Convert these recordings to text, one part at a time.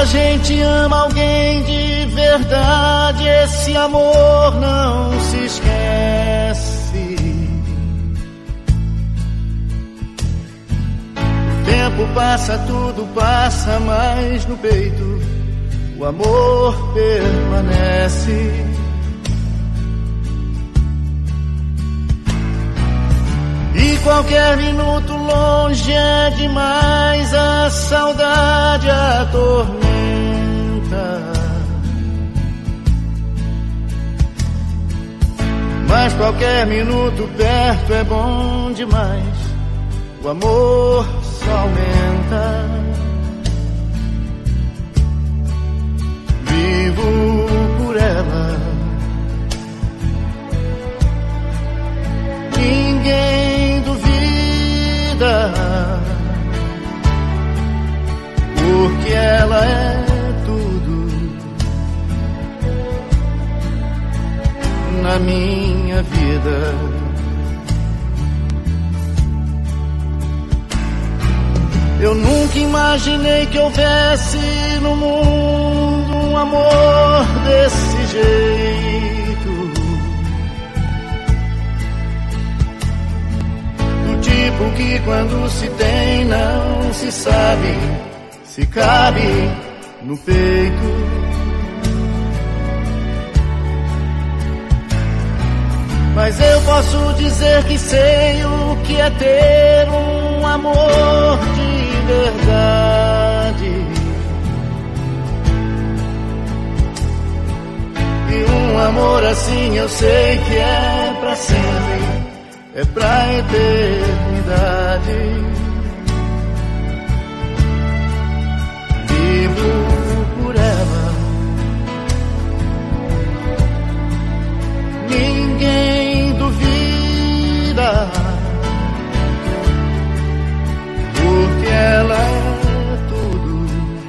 a gente ama alguém de verdade, esse amor não se esquece. O tempo passa, tudo passa, mas no peito o amor permanece. E qualquer minuto longe é demais, a saudade atormenta. Mas qualquer minuto perto é bom demais, o amor só aumenta. Vivo por ela, ninguém duvida, porque ela é tudo na minha vida. Eu nunca imaginei que houvesse no mundo um amor desse jeito, do tipo que quando se tem não se sabe se cabe no peito. Mas eu posso dizer que sei o que é ter um amor de verdade, e um amor assim eu sei que é pra sempre, é pra eternidade. Vivo por ela, ninguém duvida, porque ela é tudo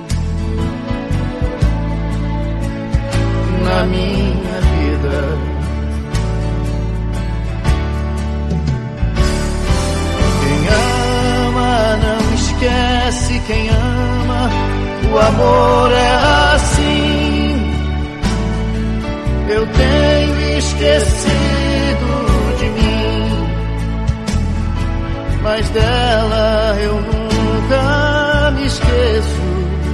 na minha vida. Quem ama não esquece, quem ama, o amor é assim. Eu tenho esquecido de mim, mas dela eu nunca me esqueço.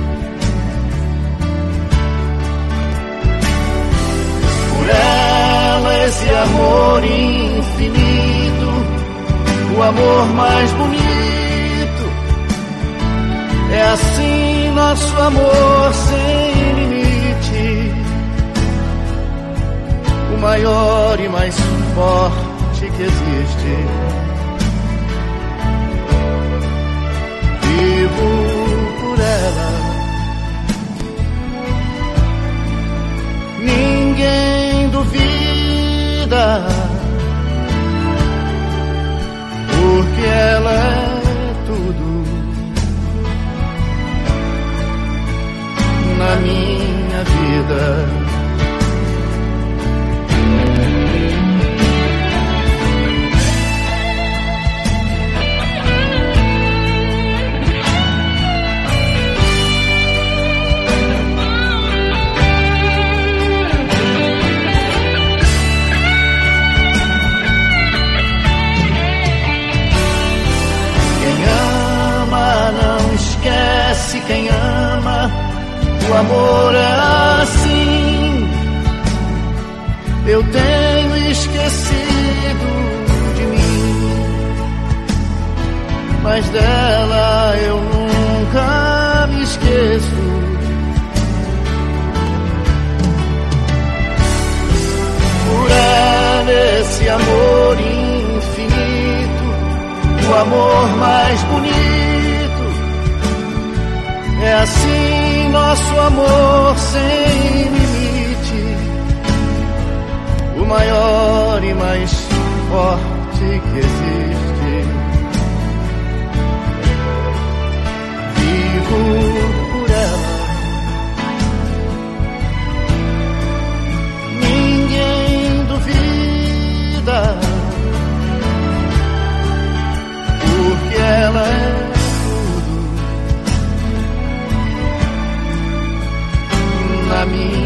Por ela esse amor infinito, o amor mais bonito. É assim nosso amor sem limite, o maior e mais forte que existe. Vivo por ela, ninguém duvida, porque ela é tudo na minha vida. Quem ama, o amor é assim. Eu tenho esquecido de mim, mas dela eu nunca me esqueço. Por ela esse amor infinito, o amor mais bonito. É assim nosso amor sem limite, o maior e mais forte que existe. Vivo por ela, ninguém duvida, porque ela é mim.